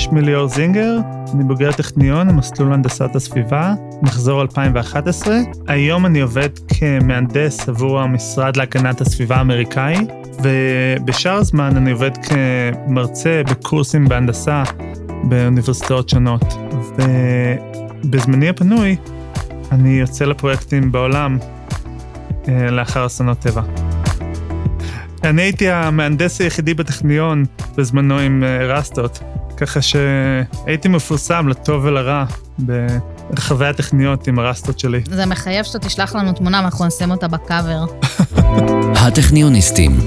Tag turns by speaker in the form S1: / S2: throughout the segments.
S1: שמי ליאור זינגר, אני בוגר טכניון, מסלול הנדסת הסביבה, מחזור 2011. היום אני עובד כמהנדס עבור המשרד להגנת הסביבה האמריקאי, ובשאר הזמן אני עובד כמרצה בקורסים בהנדסה באוניברסיטאות שונות. ובזמני הפנוי אני יוצא לפרויקטים בעולם לאחר אסונות טבע. אני הייתי המהנדס היחידי בטכניון בזמנו עם רסטות, ככה שהייתי מפורסם לטוב ולרע ברחבי הטכניות עם הרסטות שלי.
S2: זה מחייב שאתה תשלח לנו תמונה, אנחנו נשים אותה בקאבר.
S3: הטכניוניסטים.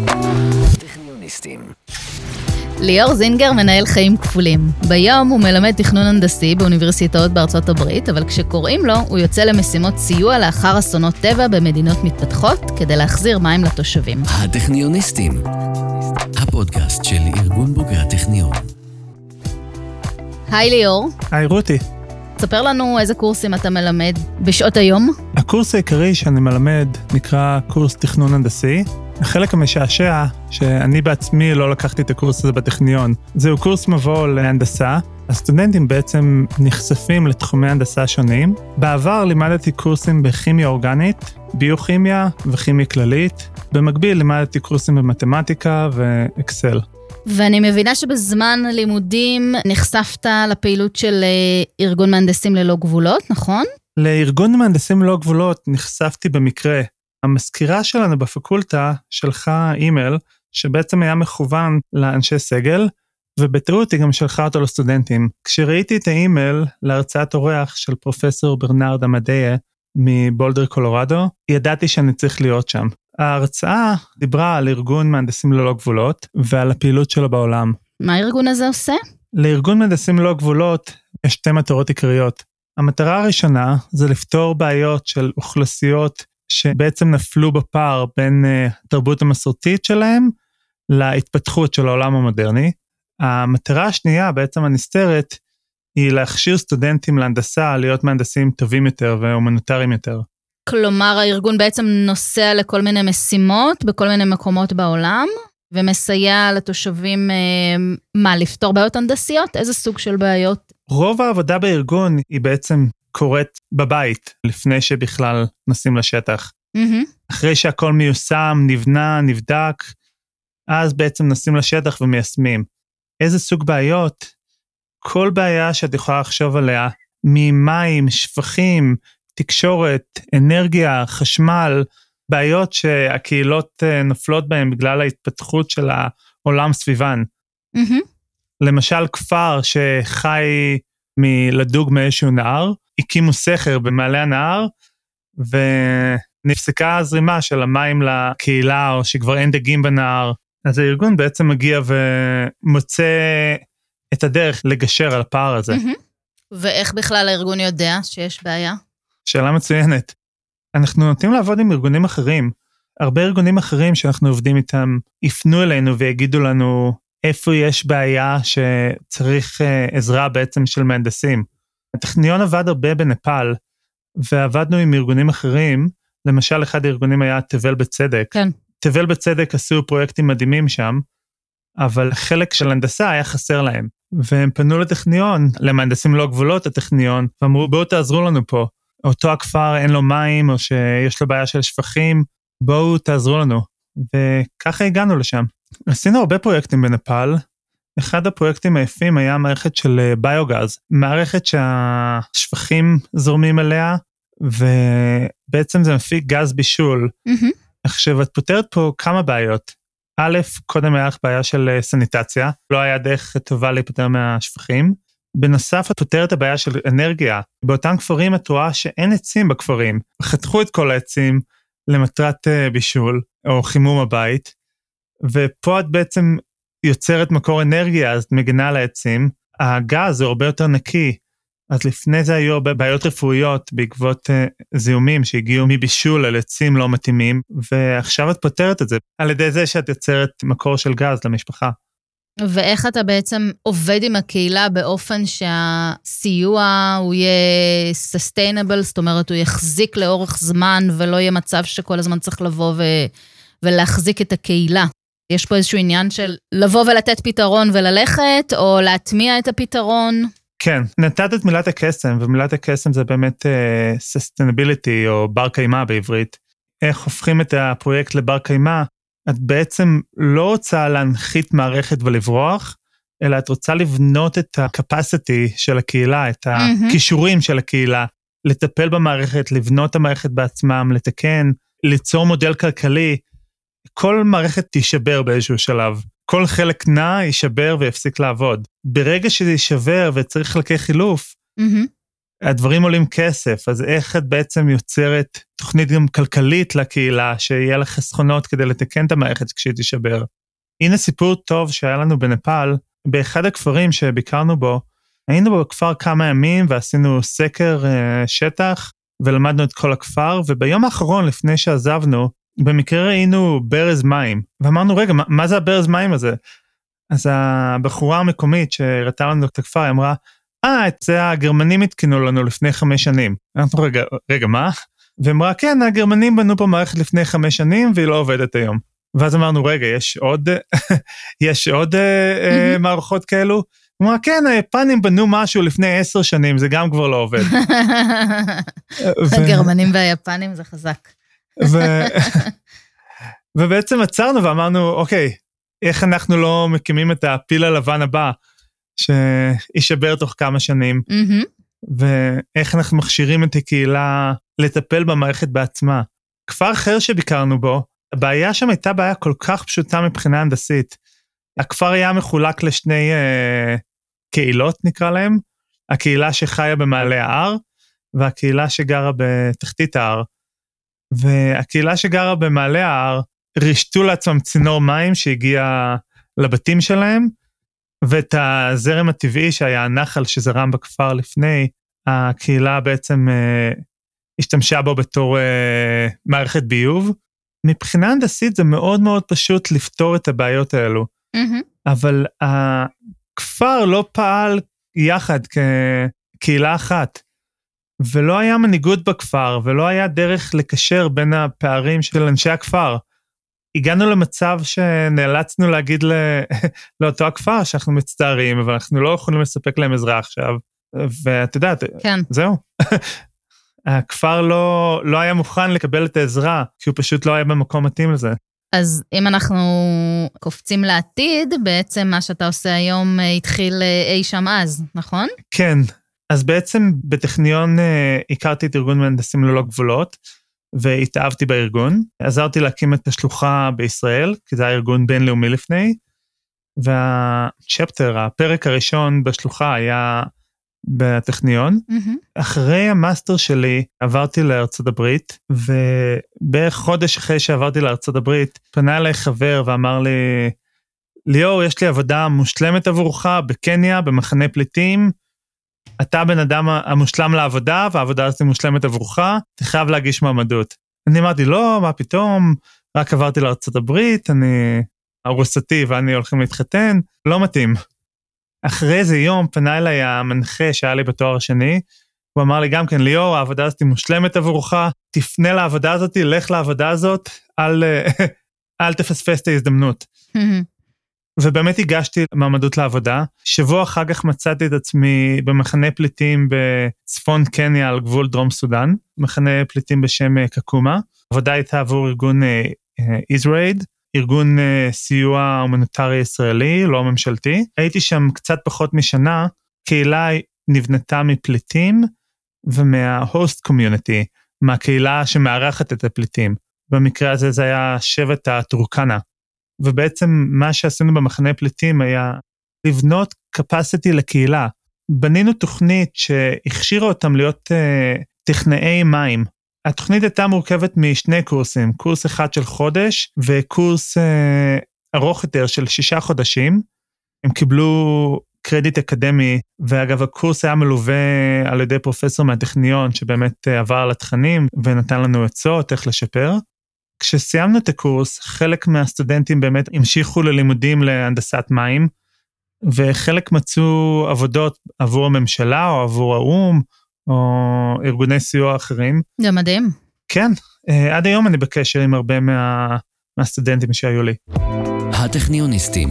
S2: ליאור זינגר מנהל חיים כפולים. ביום הוא מלמד תכנון הנדסי באוניברסיטאות בארצות הברית, אבל כשקוראים לו, הוא יוצא למשימות סיוע לאחר אסונות טבע במדינות מתפתחות, כדי להחזיר מים לתושבים.
S3: הטכניוניסטים, הפודקאסט של ארגון בוגרי הטכניון.
S2: היי ליאור.
S1: היי רותי.
S2: ספר לנו איזה קורסים אתה מלמד בשעות היום.
S1: הקורס העיקרי שאני מלמד נקרא קורס תכנון הנדסי. החלק המשעשע שאני בעצמי לא לקחתי את הקורס הזה בטכניון. זהו קורס מבוא להנדסה. הסטודנטים בעצם נחשפים לתחומי הנדסה שונים. בעבר לימדתי קורסים בכימיה אורגנית, ביוכימיה וכימיה כללית. במקביל לימדתי קורסים במתמטיקה ואקסל.
S2: ואני מבינה שבזמן הלימודים נחשפת לפעילות של ארגון מהנדסים ללא גבולות, נכון?
S1: לארגון מהנדסים ללא גבולות נחשפתי במקרה. המזכירה שלנו בפקולטה שלחה אימייל שבעצם היה מכוון לאנשי סגל, ובטעות היא גם שלחה אותו לסטודנטים. כשראיתי את האימייל להרצאת אורח של פרופסור ברנרד אמדיה מבולדר קולורדו, ידעתי שאני צריך להיות שם. ההרצאה דיברה על ארגון מהנדסים ללא גבולות ועל הפעילות שלו בעולם.
S2: מה הארגון הזה עושה?
S1: לארגון מהנדסים ללא גבולות יש שתי מטרות עיקריות. המטרה הראשונה זה לפתור בעיות של אוכלוסיות שבעצם נפלו בפער בין התרבות המסורתית שלהם להתפתחות של העולם המודרני. המטרה השנייה, בעצם הנסתרת, היא להכשיר סטודנטים להנדסה, להיות מהנדסים טובים יותר והומניטריים יותר.
S2: כלומר, הארגון בעצם נוסע לכל מיני משימות בכל מיני מקומות בעולם, ומסייע לתושבים, לפתור בעיות הנדסיות? איזה סוג של בעיות?
S1: רוב העבודה בארגון היא בעצם קורית בבית, לפני שבכלל נשים לשטח. אחרי שהכל מיושם, נבנה, נבדק, אז בעצם נשים לשטח ומיישמים. איזה סוג בעיות? כל בעיה שאת יכולה לחשוב עליה, ממים, שפכים, תקשורת, אנרגיה, חשמל, בעיות שהקהילות נופלות בהן בגלל ההתפתחות של העולם סביבן. למשל כפר שחי לדוג מאיזשהו נהר, הקימו סכר במעלה הנהר, ונפסקה הזרימה של המים לקהילה, או שכבר אין דגים בנהר. אז הארגון בעצם מגיע ומוצא את הדרך לגשר על הפער הזה.
S2: ואיך בכלל הארגון יודע שיש בעיה?
S1: שאלה מצוינת. אנחנו נוטים לעבוד עם ארגונים אחרים. הרבה ארגונים אחרים שאנחנו עובדים איתם, יפנו אלינו ויגידו לנו איפה יש בעיה שצריך עזרה בעצם של מהנדסים. הטכניון עבד הרבה בנפאל, ועבדנו עם ארגונים אחרים, למשל אחד הארגונים היה תבל בצדק.
S2: כן.
S1: תבל בצדק עשו פרויקטים מדהימים שם, אבל חלק של הנדסה היה חסר להם, והם פנו לטכניון, למהנדסים לא גבולות הטכניון, ואמרו בואו תעזרו לנו פה, אותו הכפר אין לו מים, או שיש לו בעיה של שפכים, בואו תעזרו לנו, וככה הגענו לשם. עשינו הרבה פרויקטים בנפאל, אחד הפרויקטים היפים היה מערכת של ביוגז, מערכת שהשפכים זורמים עליה, ובעצם זה מפיק גז בישול. עכשיו, את פותרת פה כמה בעיות. א', קודם היה לך בעיה של סניטציה, לא היה דרך טובה להיפטר מהשפכים. בנוסף, את פותרת הבעיה של אנרגיה. באותם כפרים את רואה שאין עצים בכפרים. חתכו את כל העצים למטרת בישול, או חימום הבית, ופה את בעצם יוצרת מקור אנרגיה, אז את מגנה על העצים. הגז הוא הרבה יותר נקי, אז לפני זה היו הרבה בעיות רפואיות בעקבות זיהומים שהגיעו מבישול על עצים לא מתאימים, ועכשיו את פותרת את זה על ידי זה שאת יוצרת מקור של גז למשפחה.
S2: ואיך אתה בעצם עובד עם הקהילה באופן שהסיוע הוא יהיה sustainable, זאת אומרת הוא יחזיק לאורך זמן ולא יהיה מצב שכל הזמן צריך לבוא ולהחזיק את הקהילה. יש פה איזשהו עניין של לבוא ולתת פתרון וללכת, או להטמיע את הפתרון?
S1: כן, נתת את מילת הקסם, ומילת הקסם זה באמת sustainability, או בר קיימא בעברית. איך הופכים את הפרויקט לבר קיימא? את בעצם לא רוצה להנחית מערכת ולברוח, אלא את רוצה לבנות את ה-capacity של הקהילה, את הכישורים של הקהילה, לטפל במערכת, לבנות את המערכת בעצמם, לתקן, ליצור מודל כלכלי. כל מערכת תישבר באיזשהו שלב. כל חלק נע יישבר ויפסיק לעבוד. ברגע שזה יישבר וצריך חלקי חילוף, הדברים עולים כסף, אז איך את בעצם יוצרת תוכנית גם כלכלית לקהילה, שיהיה לה חסכונות כדי לתקן את המערכת כשהיא תישבר. הנה סיפור טוב שהיה לנו בנפאל, באחד הכפרים שביקרנו בו, היינו בכפר כמה ימים ועשינו סקר שטח, ולמדנו את כל הכפר, וביום האחרון לפני שעזבנו, במקרה ראינו ברז מים, ואמרנו רגע, מה זה הברז מים הזה? אז הבחורה המקומית שהראתה לנו את הכפר, היא אמרה, את זה הגרמנים התקינו לנו לפני 5 שנים. אמרנו רגע, מה? ואמרה, כן, הגרמנים בנו פה מערכת לפני 5 שנים, והיא לא עובדת היום. ואז אמרנו, רגע, יש עוד מערכות כאלו? הוא אמר, כן, היפנים בנו משהו לפני 10 שנים, זה גם כבר לא עובד.
S2: הגרמנים והיפנים זה חזק.
S1: ובעצם עצרנו ואמרנו, אוקיי, איך אנחנו לא מקימים את הפיל הלבן הבא, שישבר תוך כמה שנים, ואיך אנחנו מכשירים את הקהילה לטפל במערכת בעצמה. כפר אחר שביקרנו בו, הבעיה שם הייתה בעיה כל כך פשוטה מבחינה הנדסית. הכפר היה מחולק לשני קהילות, נקרא להם, הקהילה שחיה במעלה ההר, והקהילה שגרה בתחתית ההר. והקהילה שגרה במעלה ההר, רשתו לעצמם צינור מים שהגיע לבתים שלהם, ואת הזרם הטבעי שהיה הנחל שזרם בכפר לפני, הקהילה בעצם השתמשה בו בתור מערכת ביוב. מבחינה הנדסית זה מאוד מאוד פשוט לפתור את הבעיות האלו. אבל הכפר לא פעל יחד כקהילה אחת, ולא היה מנהיגות בכפר, ולא היה דרך לקשר בין הפערים של אנשי הכפר. הגענו למצב שנאלצנו להגיד לאותו הכפר שאנחנו מצטערים, אבל אנחנו לא יכולים לספק להם עזרה עכשיו. ואת יודעת,
S2: כן.
S1: זהו. הכפר לא היה מוכן לקבל את העזרה, כי הוא פשוט לא היה במקום מתאים לזה.
S2: אז אם אנחנו קופצים לעתיד, בעצם מה שאתה עושה היום התחיל אי שם אז, נכון?
S1: כן. אז בעצם בטכניון הכרתי את ארגון מהנדסים ללא גבולות, והתאהבתי בארגון. עזרתי להקים את השלוחה בישראל, כי זה היה ארגון בינלאומי לפני, והצ'פטר, הפרק הראשון בשלוחה היה בטכניון. אחרי המאסטר שלי עברתי לארצות הברית, ובערך חודש אחרי שעברתי לארצות הברית, פנה אליי חבר ואמר לי, ליאור, יש לי עבודה מושלמת עבורך בקניה, במחנה פליטים, אתה בן אדם המושלם לעבודה, והעבודה הזאת מושלמת עבורך, אתה חייב להגיש מעמדות. אני אמרתי, לא, מה פתאום, רק עברתי לארצות הברית, אני ארוסתי ואני הולכים להתחתן, לא מתאים. אחרי איזה יום פנה אליי המנחה שהיה לי בתואר השני, הוא אמר לי גם כן, ליאור, העבודה הזאת מושלמת עבורך, תפנה לעבודה הזאת, לך לעבודה הזאת, אל תפספס את ההזדמנות. ובאמת הגשתי מעמדות לעבודה. שבוע אחר כך מצאתי את עצמי במחנה פליטים בצפון קניה על גבול דרום סודן, מחנה פליטים בשם קקומה. העבודה הייתה עבור ארגון Israel, ארגון סיוע הומניטרי ישראלי, לא ממשלתי. הייתי שם קצת פחות משנה, קהילה נבנתה מפליטים ומה-host community, מהקהילה שמארחת את הפליטים. במקרה הזה זה היה שבט הטורקנה. ובעצם מה שעשינו במחנה פליטים היה לבנות capacity לקהילה. בנינו תוכנית שהכשירה אותם להיות טכנאי מים. התוכנית הייתה מורכבת משני קורסים, קורס אחד של חודש וקורס ארוך יותר של 6 חודשים. הם קיבלו קרדיט אקדמי, ואגב הקורס היה מלווה על ידי פרופסור מהטכניון שבאמת עבר על התכנים ונתן לנו עצות איך לשפר. כשסיימנו את הקורס, חלק מהסטודנטים באמת המשיכו ללימודים להנדסת מים, וחלק מצאו עבודות עבור הממשלה, או עבור האום, או ארגוני סיוע אחרים.
S2: זה מדהים.
S1: כן, עד היום אני בקשר עם הרבה מהסטודנטים שהיו לי.
S3: הטכניוניסטים.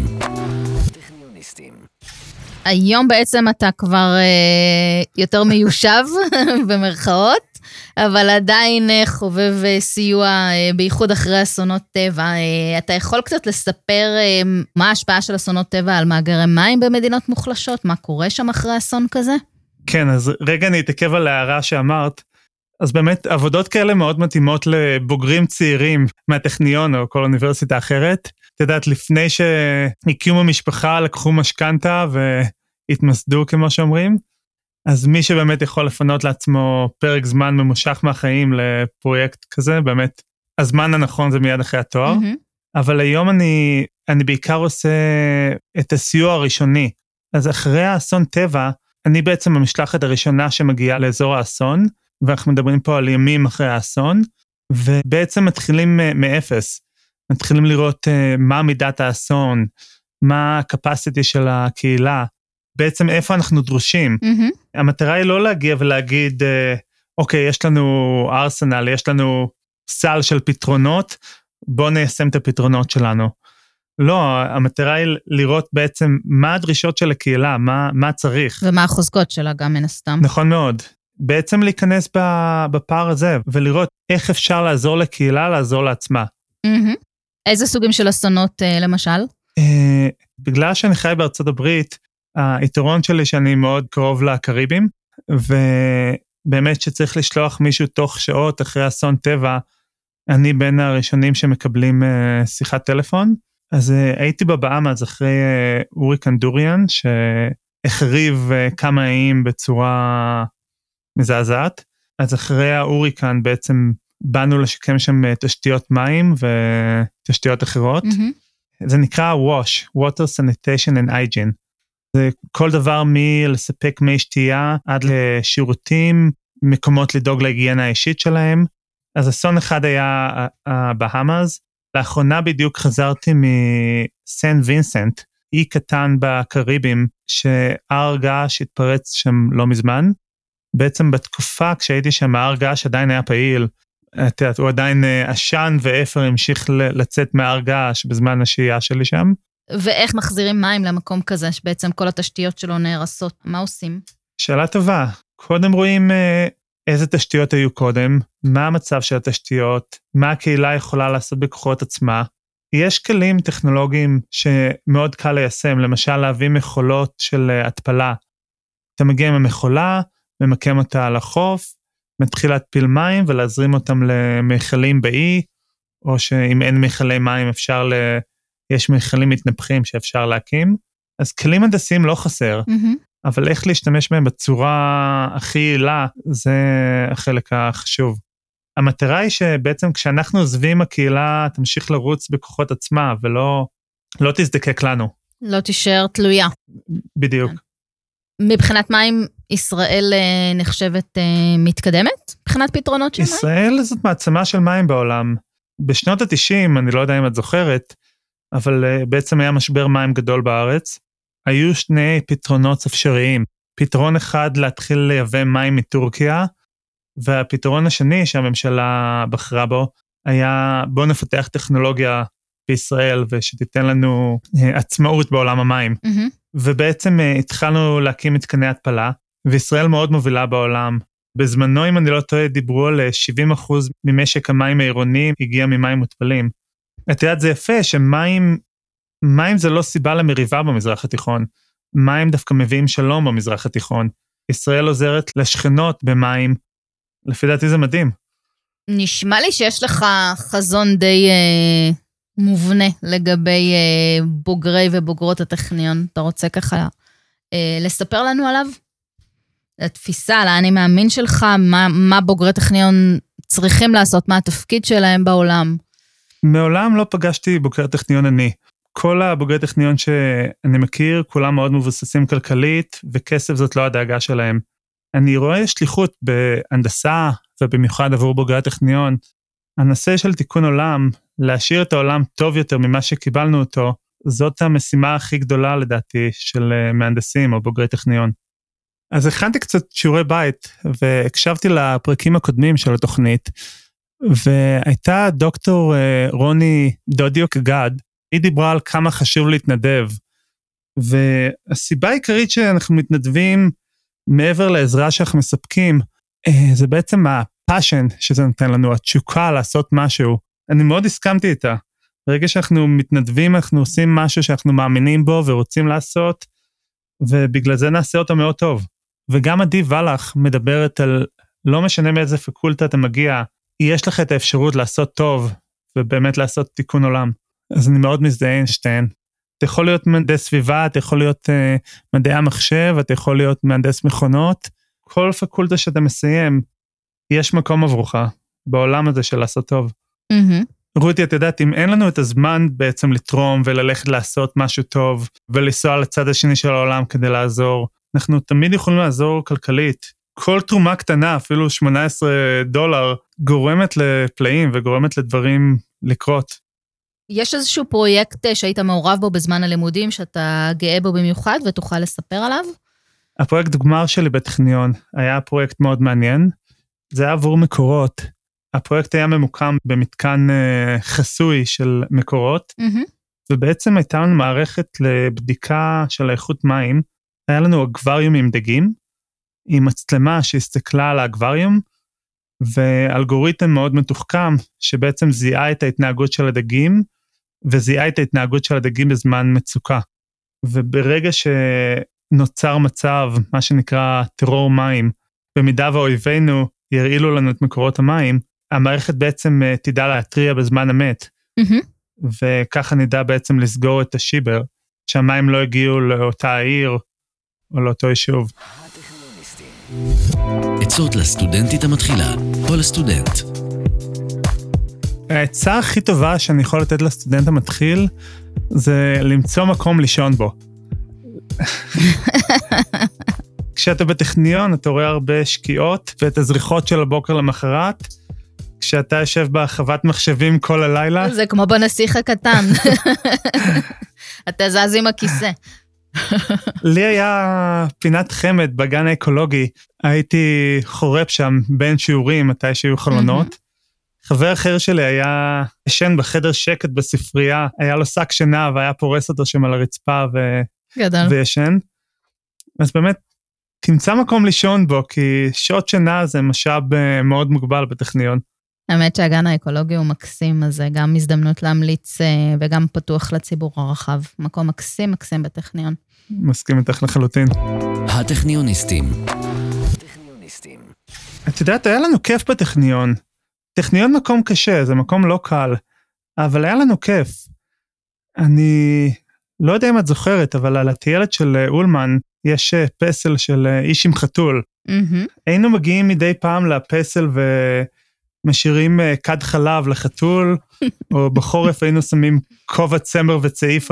S2: היום בעצם אתה כבר יותר מיושב במרכאות, אבל עדיין חובב סיוע בייחוד אחרי אסונות טבע. אתה יכול קצת לספר מה ההשפעה של אסונות טבע על מאגרי מים במדינות מוחלשות? מה קורה שם אחרי אסון כזה?
S1: כן, אז רגע אני אתעכב על ההערה שאמרת. אז באמת עבודות כאלה מאוד מתאימות לבוגרים צעירים מהטכניון או כל אוניברסיטה אחרת. את יודעת, לפני שהקימו משפחה, לקחו משכנתה והתמסדו כמו שאומרים. אז מי שבאמת יכול לפנות לעצמו פרק זמן ממושך מהחיים לפרויקט כזה, באמת, הזמן הנכון זה מיד אחרי התואר. אבל היום אני בעיקר עושה את הסיוע הראשוני. אז אחרי האסון טבע, אני בעצם המשלחת הראשונה שמגיעה לאזור האסון, ואנחנו מדברים פה על ימים אחרי האסון, ובעצם מתחילים מאפס. מתחילים לראות מה מידת האסון, מה הקפסיטי של הקהילה, בעצם איפה אנחנו דרושים. המטרה היא לא להגיע ולהגיד, אוקיי, יש לנו ארסנל, יש לנו סל של פתרונות, בואו ניישם את הפתרונות שלנו. לא, המטרה היא לראות בעצם מה הדרישות של הקהילה, מה צריך.
S2: ומה החוזקות שלה גם מן הסתם.
S1: נכון מאוד. בעצם להיכנס בפער הזה, ולראות איך אפשר לעזור לקהילה, לעזור לעצמה.
S2: איזה סוגים של אסונות למשל?
S1: בגלל שאני חי בארצות הברית, היתרון שלי שאני מאוד קרוב לקריבים, ובאמת שצריך לשלוח מישהו תוך שעות אחרי אסון טבע, אני בין הראשונים שמקבלים שיחת טלפון, אז הייתי בבאמאז אחרי הוריקן דוריאן, שהחריב כמה איים בצורה מזעזעת, אז אחרי ההוריקן בעצם באנו לשקם שם תשתיות מים ותשתיות אחרות, זה נקרא WASH, Water Sanitation and Hygiene, זה כל דבר מלספק מי שתייה עד לשירותים, מקומות לדאוג להיגיינה האישית שלהם, אז אסון אחד היה הבאמאז, לאחרונה בדיוק חזרתי מסן וינסנט, אי קטן בקריבים, שהר געש התפרץ שם לא מזמן, בעצם בתקופה כשהייתי שם, ההר געש עדיין היה פעיל, הוא עדיין עשן ואפר המשיך לצאת מהר געש בזמן השהייה שלי שם.
S2: ואיך מחזירים מים למקום כזה, שבעצם כל התשתיות שלו נהרסות, מה עושים?
S1: שאלה טובה, קודם רואים איזה תשתיות היו קודם, מה המצב של התשתיות, מה הקהילה יכולה לעשות בכוחות עצמה. יש כלים טכנולוגיים שמאוד קל ליישם, למשל להביא מכולות של התפלה. אתה מגיע עם המכולה, ממקם אותה על החוף, מתחיל להתפיל מים ולהזרים אותם למיכלים באי, או שאם אין מיכלי מים יש מיכלים מתנפחים שאפשר להקים. אז כלים הנדסיים לא חסר, אבל איך להשתמש בהם בצורה הכי יעילה, זה החלק החשוב. המטרה היא שבעצם כשאנחנו עוזבים הקהילה, תמשיך לרוץ בכוחות עצמה, ולא תזדקק לנו.
S2: לא תישאר תלויה.
S1: בדיוק.
S2: מבחינת מים, ישראל נחשבת מתקדמת? מבחינת פתרונות של מים?
S1: ישראל זאת מעצמה של מים בעולם. בשנות ה-90, אני לא יודע אם את זוכרת, אבל בעצם היה משבר מים גדול בארץ. היו שני פתרונות אפשריים. פתרון אחד להתחיל לייבא מים מטורקיה, והפתרון השני שהממשלה בחרה בו, היה בוא נפתח טכנולוגיה בישראל, ושתיתן לנו עצמאות בעולם המים. ובעצם התחלנו להקים מתקני התפלה, וישראל מאוד מובילה בעולם. בזמנו, אם אני לא טועה, דיברו על 70% ממשק המים העירוניים, הגיע ממים מותפלים. את יודעת, זה יפה שמים זה לא סיבה למריבה במזרח התיכון. מים דווקא מביאים שלום במזרח התיכון. ישראל עוזרת לשכנות במים. לפי דעתי זה מדהים.
S2: נשמע לי שיש לך חזון די מובנה לגבי בוגרי ובוגרות הטכניון. אתה רוצה ככה לספר לנו עליו? התפיסה, על האני מאמין שלך, מה בוגרי טכניון צריכים לעשות, מה התפקיד שלהם בעולם?
S1: מעולם לא פגשתי בוגרי טכניון אני. כל הבוגרי טכניון שאני מכיר, כולם מאוד מבוססים כלכלית, וכסף זאת לא הדאגה שלהם. אני רואה שליחות בהנדסה, ובמיוחד עבור בוגרי הטכניון. הנושא של תיקון עולם, להשאיר את העולם טוב יותר ממה שקיבלנו אותו, זאת המשימה הכי גדולה לדעתי של מהנדסים או בוגרי טכניון. אז הכנתי קצת שיעורי בית, והקשבתי לפרקים הקודמים של התוכנית, והייתה דוקטור רוני דודיוק גד, היא דיברה על כמה חשוב להתנדב, והסיבה העיקרית שאנחנו מתנדבים מעבר לעזרה שאנחנו מספקים, זה בעצם הפאשן שזה נותן לנו, התשוקה לעשות משהו. אני מאוד הסכמתי איתה. ברגע שאנחנו מתנדבים, אנחנו עושים משהו שאנחנו מאמינים בו ורוצים לעשות, ובגלל זה נעשה אותו מאוד טוב. וגם עדי ולך מדברת על, לא משנה מאיזה פקולטה אתה מגיע, יש לך את האפשרות לעשות טוב, ובאמת לעשות תיקון עולם. אז אני מאוד מזדהה עם שתיהן. אתה יכול להיות מהנדס סביבה, אתה יכול להיות מדעי המחשב, אתה יכול להיות מהנדס מכונות, כל פקולטה שאתה מסיים, יש מקום עבורך, בעולם הזה של לעשות טוב. רותי, את יודעת, אם אין לנו את הזמן בעצם לתרום וללכת לעשות משהו טוב, ולנסוע לצד השני של העולם כדי לעזור, אנחנו תמיד יכולים לעזור כלכלית. כל תרומה קטנה, אפילו $18, גורמת לפלאים וגורמת לדברים לקרות.
S2: יש איזשהו פרויקט שהיית מעורב בו בזמן הלימודים, שאתה גאה בו במיוחד ותוכל לספר עליו?
S1: הפרויקט גמר שלי בטכניון היה פרויקט מאוד מעניין. זה היה עבור מקורות. הפרויקט היה ממוקם במתקן חסוי של מקורות, ובעצם הייתה לנו מערכת לבדיקה של איכות מים. היה לנו אקווריום עם דגים, עם מצלמה שהסתכלה על האקווריום, ואלגוריתם מאוד מתוחכם, שבעצם זיהה את ההתנהגות של הדגים, וזיהה את ההתנהגות של הדגים בזמן מצוקה. וברגע שנוצר מצב, מה שנקרא טרור מים, במידה ואויבינו ירעילו לנו את מקורות המים, המערכת בעצם תדע להתריע בזמן אמת, וככה נדע בעצם לסגור את השיבר, שהמים לא הגיעו לאותה העיר, או לאותו יישוב.
S3: עצות לסטודנטית המתחילה, או לסטודנט.
S1: העצה הכי טובה שאני יכול לתת לסטודנט המתחיל, זה למצוא מקום לישון בו. כשאתה בטכניון, אתה רואה הרבה שקיעות, ואת הזריחות של הבוקר למחרת, כשאתה יושב בחוות מחשבים כל הלילה.
S2: זה כמו בנסיך הקטן. אתה זז עם הכיסא.
S1: לי היה פינת חמד בגן האקולוגי, הייתי חורף שם בין שיעורים, מתי שהיו חלונות. חבר אחר שלי היה ישן בחדר שקט בספרייה, היה לו שק שינה והיה פורס אותו שם על הרצפה וישן. אז באמת, תמצא מקום לישון בו, כי שעות שינה זה משאב מאוד מוגבל בטכניון.
S2: האמת שהגן האקולוגי הוא מקסים, אז זה גם הזדמנות להמליץ וגם פתוח לציבור הרחב. מקום מקסים בטכניון.
S1: מסכים איתך לחלוטין.
S3: הטכניוניסטים.
S1: את יודעת, היה לנו כיף בטכניון. טכניון מקום קשה, זה מקום לא קל, אבל היה לנו כיף. אני לא יודע אם את זוכרת, אבל על הטיילת של אולמן יש פסל של איש עם חתול. היינו מגיעים מדי פעם לפסל ומשאירים כד חלב לחתול, או בחורף היינו שמים כובע צמר וצעיף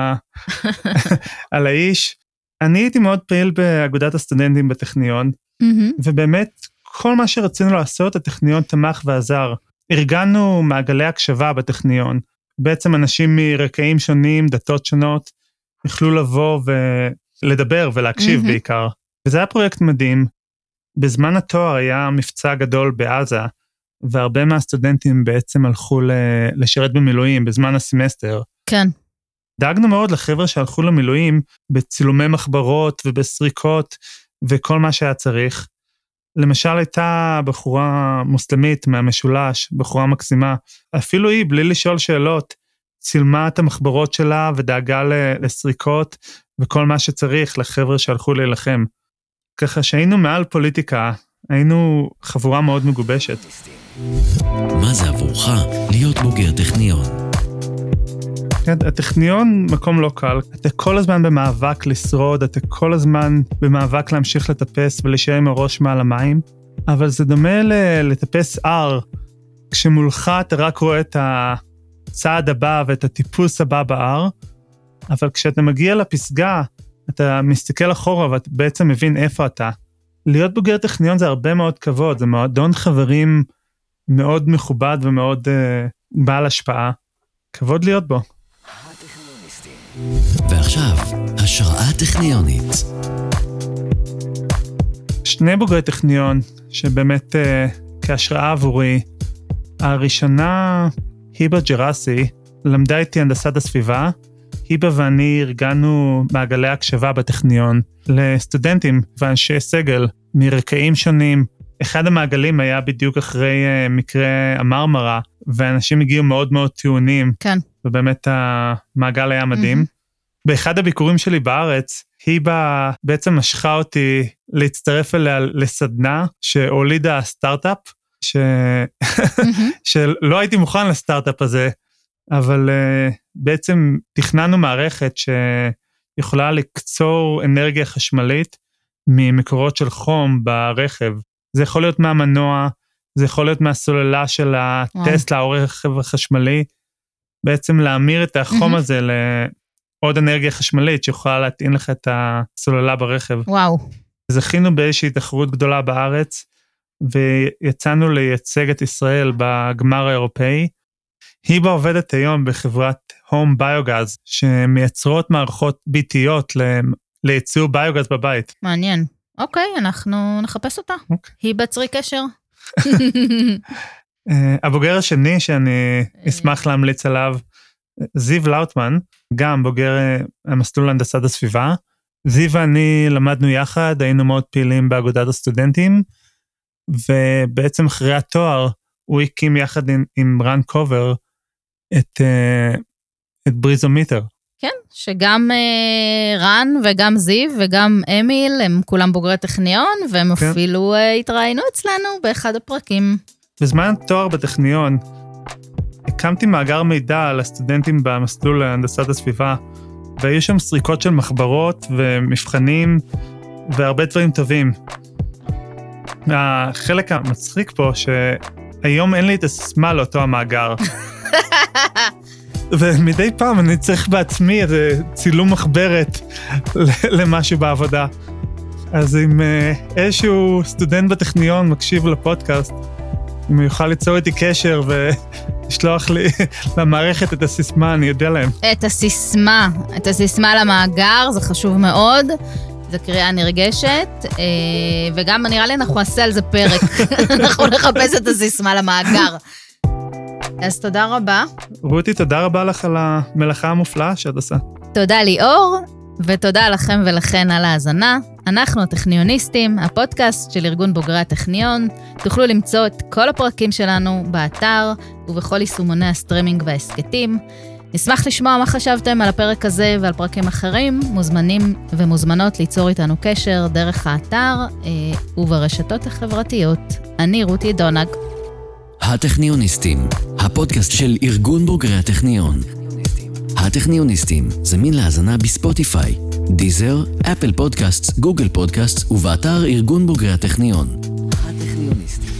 S1: על האיש. אני הייתי מאוד פעיל באגודת הסטודנטים בטכניון, ובאמת כל מה שרצינו לעשות, הטכניון תמך ועזר. ארגנו מעגלי הקשבה בטכניון, בעצם אנשים מרקעים שונים, דתות שונות, יכלו לבוא ולדבר ולהקשיב בעיקר. וזה היה פרויקט מדהים. בזמן התואר היה מבצע גדול בעזה, והרבה מהסטודנטים בעצם הלכו לשרת במילואים בזמן הסמסטר.
S2: כן.
S1: דאגנו מאוד לחבר'ה שהלכו למילואים בצילומי מחברות ובסריקות וכל מה שהיה צריך. למשל הייתה בחורה מוסלמית מהמשולש, בחורה מקסימה, אפילו היא בלי לשאול שאלות, צילמה את המחברות שלה ודאגה לסריקות וכל מה שצריך לחבר'ה שהלכו להילחם. ככה שהיינו מעל פוליטיקה, היינו חבורה מאוד מגובשת.
S3: מה זה עבורך להיות בוגר טכניון?
S1: הטכניון מקום לא קל, אתה כל הזמן במאבק לשרוד, אתה כל הזמן במאבק להמשיך לטפס ולהישאר עם הראש מעל המים, אבל זה דומה לטפס הר, כשמולך אתה רק רואה את הצעד הבא ואת הטיפוס הבא בהר, אבל כשאתה מגיע לפסגה, אתה מסתכל אחורה ואתה בעצם מבין איפה אתה. להיות בוגר טכניון זה הרבה מאוד כבוד, זה מועדון חברים מאוד מכובד ומאוד בעל השפעה. כבוד להיות בו.
S3: ועכשיו, השראה טכניונית.
S1: שני בוגרי טכניון שבאמת כהשראה עבורי, הראשונה היבה ג'רסי, למדה איתי הנדסת הסביבה. היבה ואני ארגנו מעגלי הקשבה בטכניון לסטודנטים ואנשי סגל מרקעים שונים. אחד המעגלים היה בדיוק אחרי מקרה המרמרה, ואנשים הגיעו מאוד מאוד טיעונים.
S2: כן.
S1: ובאמת המעגל היה מדהים. באחד הביקורים שלי בארץ, היבה בעצם משכה אותי להצטרף אליה לסדנה שהולידה סטארט-אפ, שלא הייתי מוכן לסטארט-אפ הזה, אבל בעצם תכננו מערכת שיכולה לקצור אנרגיה חשמלית ממקורות של חום ברכב. זה יכול להיות מהמנוע, זה יכול להיות מהסוללה של הטסלה או רכב החשמלי, בעצם להמיר את החום הזה לעוד אנרגיה חשמלית שיכולה להטעין לך את הסוללה ברכב.
S2: וואו.
S1: זכינו באיזושהי תחרות גדולה בארץ, ויצאנו לייצג את ישראל בגמר האירופאי. היבה עובדת היום בחברת הום ביוגז, שמייצרות מערכות ביתיות לייצור ביוגז בבית.
S2: מעניין. אוקיי, אנחנו נחפש אותה. היבה צרי קשר.
S1: הבוגר השני שאני אשמח להמליץ עליו, זיו לאוטמן, גם בוגר המסלול הנדסת הסביבה. זיו ואני למדנו יחד, היינו מאוד פעילים באגודת הסטודנטים, ובעצם אחרי התואר, הוא הקים יחד עם רן קובר את בריזומיטר.
S2: כן, שגם רן וגם זיו וגם אמיל, הם כולם בוגרי טכניון, והם אפילו התראינו אצלנו באחד הפרקים.
S1: בזמן תואר בטכניון, הקמתי מאגר מידע על הסטודנטים במסלול להנדסת הסביבה, והיו שם סריקות של מחברות ומבחנים, והרבה דברים טובים. החלק המצחיק פה, שהיום אין לי את הסיסמה לאותו המאגר. ומדי פעם אני צריך בעצמי איזה צילום מחברת למשהו בעבודה. אז אם איזשהו סטודנט בטכניון מקשיב לפודקאסט, אם הוא יוכל ליצור איתי קשר ולשלוח לי למערכת את הסיסמה, אני יודע להם. את
S2: הסיסמה למאגר, זה חשוב מאוד. זו קריאה נרגשת, וגם נראה לי אנחנו נעשה על זה פרק. אנחנו נחפש את הסיסמה למאגר. אז תודה רבה.
S1: רותי, תודה רבה לך על המלאכה המופלאה שאת עושה.
S2: תודה ליאור, ותודה לכם ולכן על ההאזנה. אנחנו הטכניוניסטים, הפודקאסט של ארגון בוגרי הטכניון. תוכלו למצוא את כל הפרקים שלנו באתר ובכל יישומוני הסטרימינג והעסקטים. נשמח לשמוע מה חשבתם על הפרק הזה ועל פרקים אחרים. מוזמנים ומוזמנות ליצור איתנו קשר דרך האתר וברשתות החברתיות. אני רותי דונג.
S3: הטכניוניסטים, הפודקאסט של ארגון בוגרי הטכניון. הטכניוניסטים זמין להאזנה בספוטיפיי, דיזר, אפל פודקאסט, גוגל פודקאסט ובאתר ארגון בוגרי הטכניון. הטכניוניסטים.